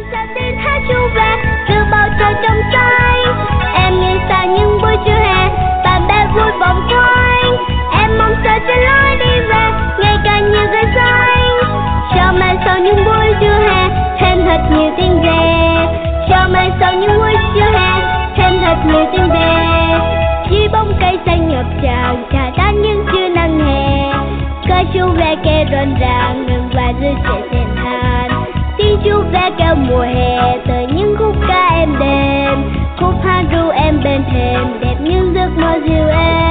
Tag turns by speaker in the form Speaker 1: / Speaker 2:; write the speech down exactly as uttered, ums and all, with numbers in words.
Speaker 1: sao tiếng hát ru về từ bầu trời trong xanh. Em nghĩ sang những buổi trưa hè, bạn bè vui vòng quanh. Em mong chờ trên lối đi về, ngày càng nhiều cây xanh. Cho mai sau những buổi trưa hè, thêm thật nhiều tiếng về. Cho mai sau những buổi trưa hè, thêm thật nhiều tiếng về. Dưới bóng cây xanh ngập tràn, trà đá những trưa nắng hè. Ca ru ve kêu rộn ràng, ngừng và dư sẽ thèn than. Tiếng ru ve kêu mùa hè, từ những khúc ca êm đềm. Khúc hát ru em bên thềm, đẹp những giấc mơ dịu êm.